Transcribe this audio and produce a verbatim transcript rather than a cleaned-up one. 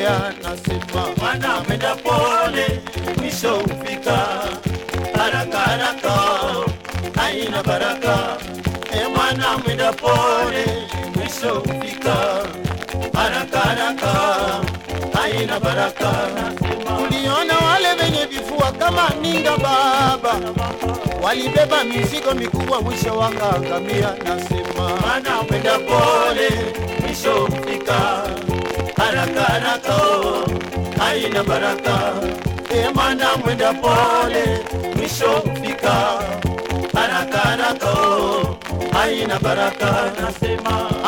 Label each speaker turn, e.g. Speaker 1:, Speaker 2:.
Speaker 1: kutembea, nasema
Speaker 2: mwana mwenda pole mwisho ufika. Haraka haraka haina baraka. E mwana mwenda pole mwisho ufika. Haraka haraka haina baraka.
Speaker 1: Uliona wale wenye vifua kama ninga baba, walibeba mizigo mikubwa mwisho wakaangamia, nasema
Speaker 2: mwana mwenda pole mwisho ufika. Haraka haraka haina baraka. E mwana mwenda pole mwisho ufika. Haraka haraka haina baraka. Nasema